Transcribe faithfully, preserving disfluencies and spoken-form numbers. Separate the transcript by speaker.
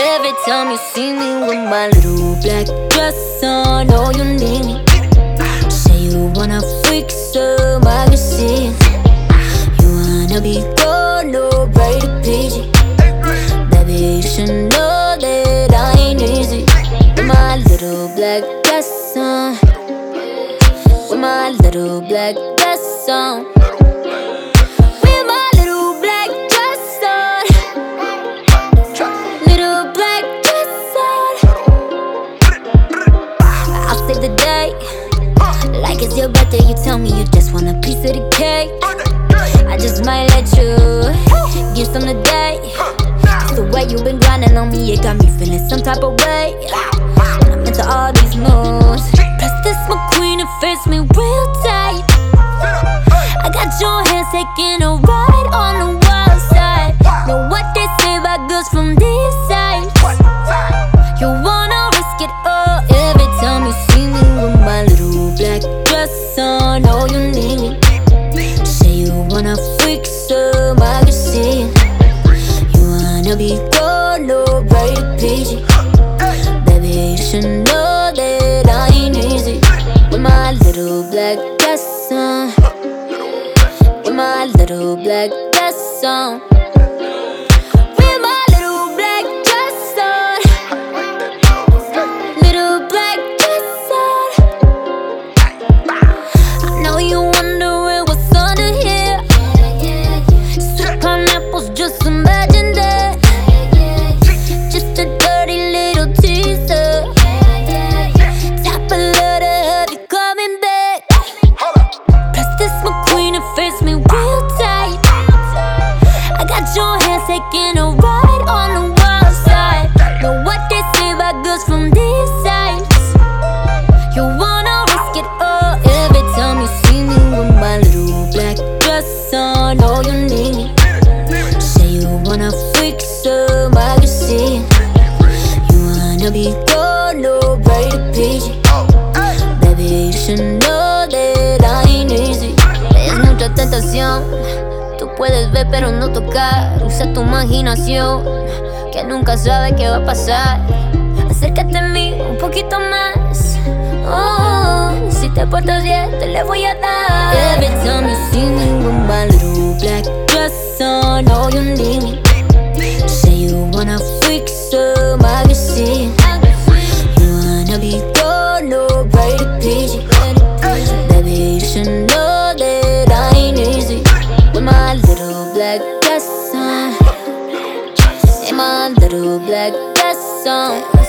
Speaker 1: Every time you see me with my little black dress on, oh, you need me. Say you wanna freak some magazine. You wanna be gold, no braided P G. Baby, you should know that I ain't easy. With my little black dress on, with my little black dress on, with my little black dress on, little black dress on. I'll save the day, like it's your birthday. You tell me you just want a piece of the cake. I just might let you give some today. It's the way you've been grinding on me, it got me feeling some type of way. And I'm into all these moves. Press this, my queen, and face me real tight. I got your hands taking a ride on the wild side. Know what they say about girls from this side. You wanna risk it all every time you see me with my little black dress on. Oh, you need me. Say you wanna freak some magazine. You wanna be gold, no braided P G. Baby, you should know that I ain't easy. With my little black dress on, with my little black dress on, with my little black dress on, little black dress on. I know you wondering what's under here. Sweet pineapples, just imagine that. Just a dirty little teaser. Top a letter, have you coming back? Press this, my queen, and face me real tight. I got your hands taking a ride on the wild side. Know what they say about girls from these sides. You wanna risk it all every time you see me with my little black dress on. Oh, you need me. Say you wanna freak some magazine. You wanna be gold, no braided P G. Baby, you should know that I ain't easy. Es mucha tentación. Tú puedes ver pero no tocar. Usa tu imaginación, que nunca sabe qué va a pasar. Acércate a mí un poquito más. Oh, si te portas bien, te le voy a dar. Every time you see me with my little black dress on, oh, you need me. Say you wanna freak some magazine. You wanna be gold, no braided P G. Baby, you should know that I ain't easy. With my little black dress on, in my little black dress on.